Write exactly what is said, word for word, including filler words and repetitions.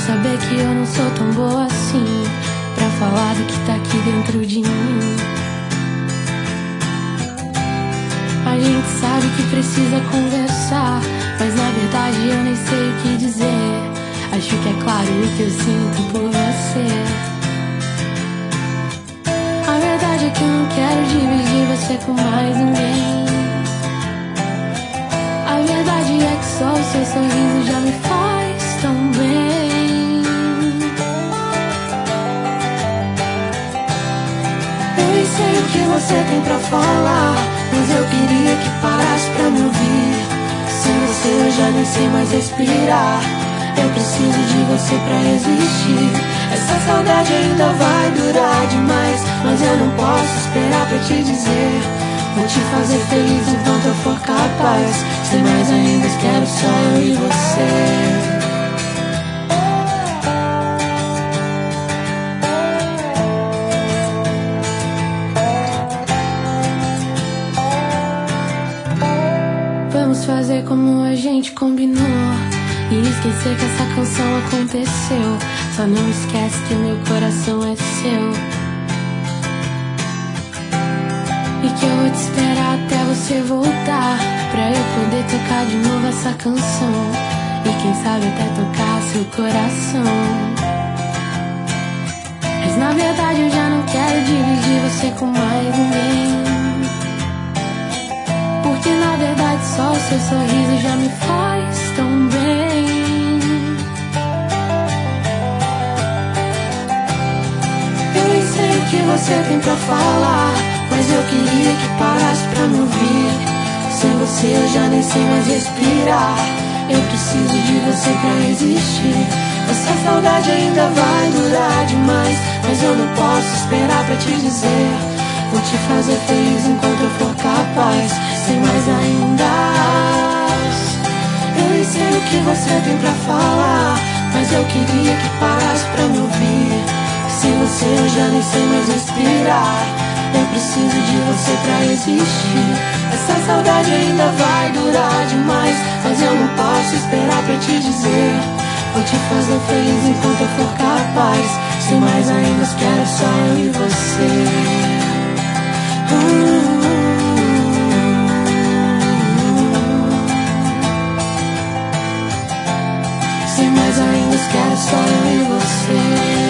saber que eu não sou tão boa assim pra falar do que tá aqui dentro de mim. A gente sabe que precisa conversar, mas na verdade eu nem sei o que dizer. Acho que é claro o que eu sinto por você. A verdade é que eu não quero dividir você com mais ninguém. A verdade é que só o seu sorriso já me faz tão bem. Eu nem sei o que você tem pra falar, mas eu queria que parasse pra me ouvir. Sem você eu já nem sei mais respirar. Eu preciso de você pra existir. Essa saudade ainda vai durar demais, mas eu não posso esperar pra te dizer. Vou te fazer feliz enquanto eu for capaz. Sem mais ainda, quero só eu e você. Vamos fazer como a gente combinou e esquecer que essa canção aconteceu. Só não esquece que o meu coração é seu e que eu vou te esperar até você voltar, pra eu poder tocar de novo essa canção e quem sabe até tocar seu coração. Mas na verdade eu já não quero dividir você com mais ninguém, porque na verdade só o seu sorriso já me faz tão bem. Eu nem sei o que você tem pra falar, mas eu queria que parasse pra me ouvir. Sem você eu já nem sei mais respirar. Eu preciso de você pra existir. Essa saudade ainda vai durar demais, mas eu não posso esperar pra te dizer. Vou te fazer feliz enquanto eu for capaz. Sem mais ainda. Eu nem sei o que você tem pra falar, mas eu queria que parasse pra me ouvir. Sem você eu já nem sei mais respirar. Eu preciso de você pra existir. Essa saudade ainda vai durar demais, mas eu não posso esperar pra te dizer. Vou te fazer feliz enquanto eu for capaz. Sem mais ainda, quero só eu e você. uh. Sem mais ainda, quero só eu e você.